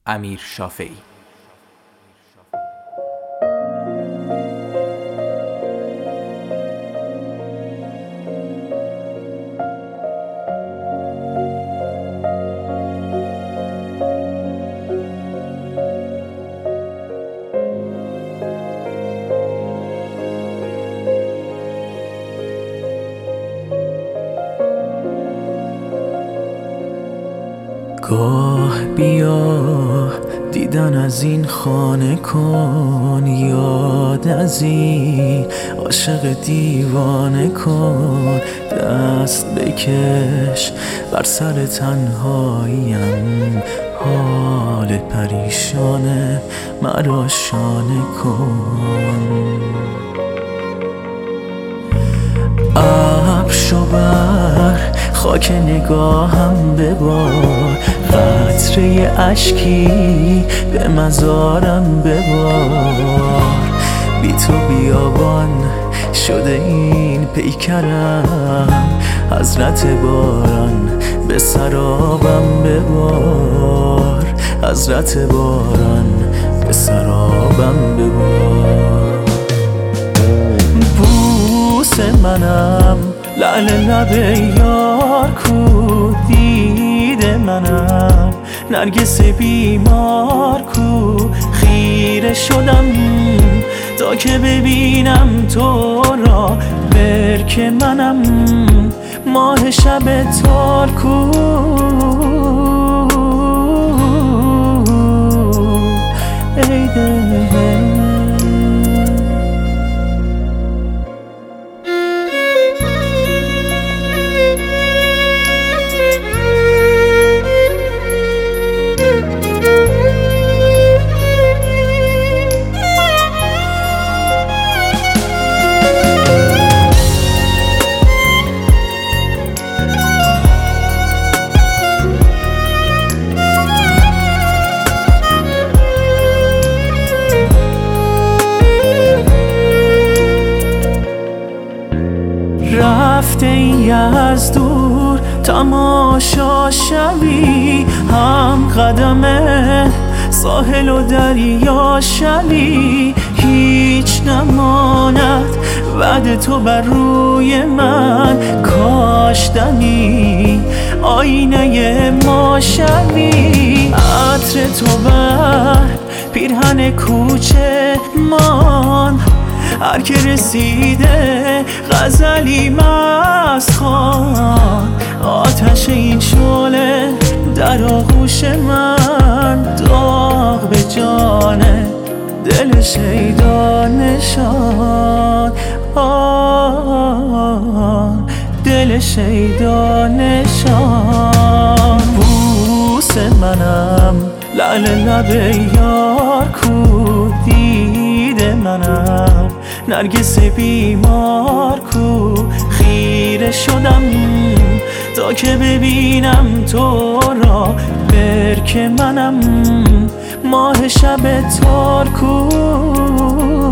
امیر شافعی. گاه بیا دیدن از این خانه کن، یاد از این عاشق دیوانه کن. دست بکش بر سر تنهاییم، حال پریشانه مرا شانه کن. ابر شو بر خاک نگاهم ببار، قطره اشکی به مزارم ببار. بی تو بیابان شده این پیکرم، حضرت باران به سرابم ببار، حضرت باران به سرابم ببار. بوس منم لعل لب یار کو، دید منم نرگس بیمار کو. خیره شدم تا که ببینم تو را، برک منم ماه شب تار کو. ای دل رفته ای از دور تماشا شوی، هم قدم ساحل و دریا شوی. هیچ نماند بعد تو بر روی من، کاش دمی آینه ما شوی. عطر تو بر پیرهن کوچه مان، هر که رسیده غزلی مست خوان. آتش این شعله در آغوش من، داغ به جانه دل شیدا نشان. دل شیدا نشان. بوس منم لعل لب یار کو، دید منم نرگس بیمار کو. خیره شدم تا که ببینم تو را، برک منم ماه شب تار کو.